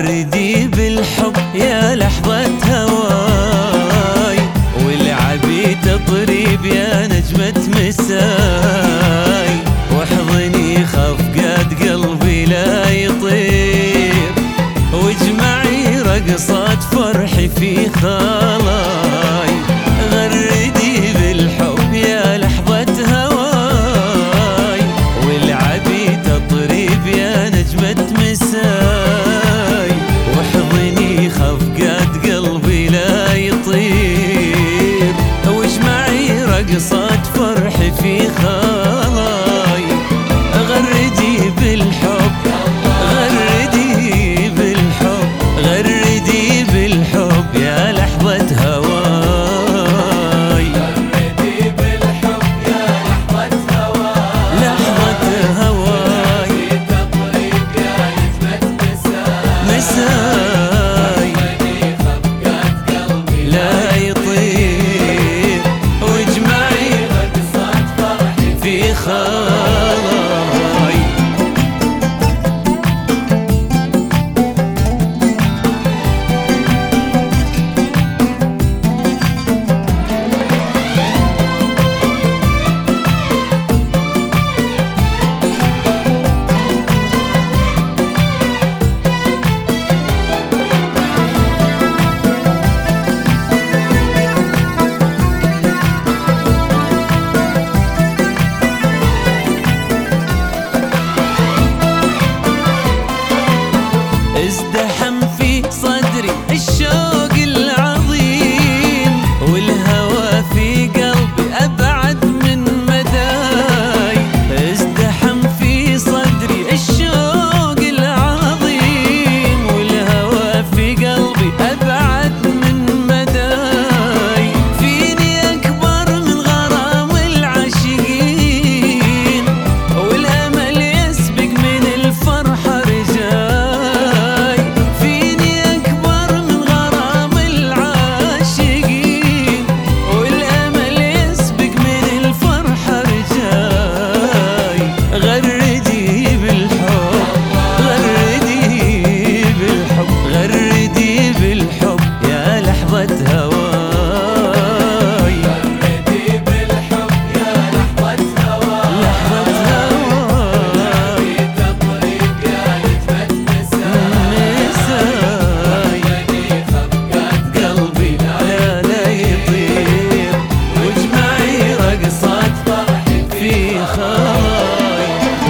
غردي بالحب يا لحظة هواي، والعبي تطريب يا نجمة مساي، واحضني خفقات قلبي لا يطير، واجمعي رقصات فرحي في خلاي. غردي بالحب يا لحظة هواي، والعبي تطريب يا نجمة مساي، واحضني خفقات قلبي لا يطير، واجمعي رقصات فرحي في خلاي. غردي بالحب، غردي بالحب، غردي بالحب يا لحظة هواي، غردي بالحب يا لحظة هواي، لحظة هواي، تطريب يا نجمة مساي، خفقات قلبي لا يطير، واجمعي رقصات فرحي في خلاي. ازدحم في صدري الشوق العظيم، والهوى في قلبي أبعد من مداي. ازدحم في صدري الشوق العظيم، والهوى في قلبي أبعد من مداي. فيني أكبر من غرام العاشقين، والأمل يسبق من الفرحة رجال. هواي غردي بالحب يا لحظة هواي، تطريب يا نجمة مساي، خفقات قلبي لا يطير، واجمعي رقصات فرحي في خلاي.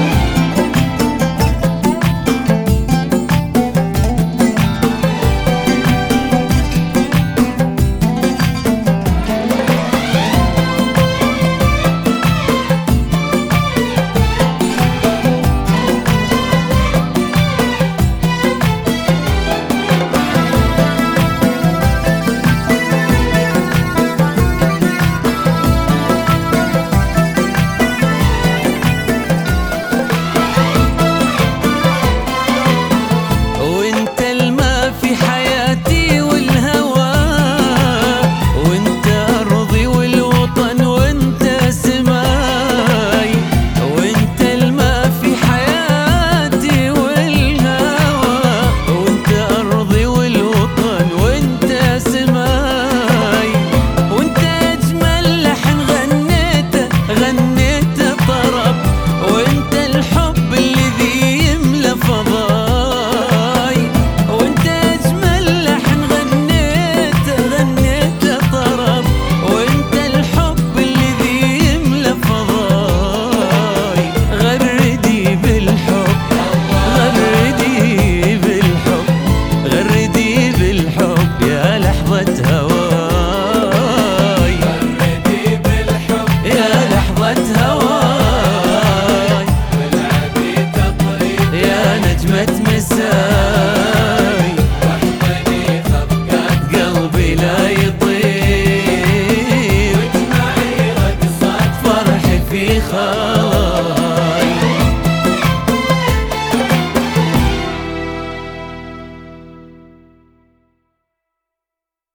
هواي غردي بالحب يا لحظة هواي، والعبي تطريب يا نجمة مساي، واحضني خفقات قلبي لا يطير، واجمعي رقصات فرحي في خاطري.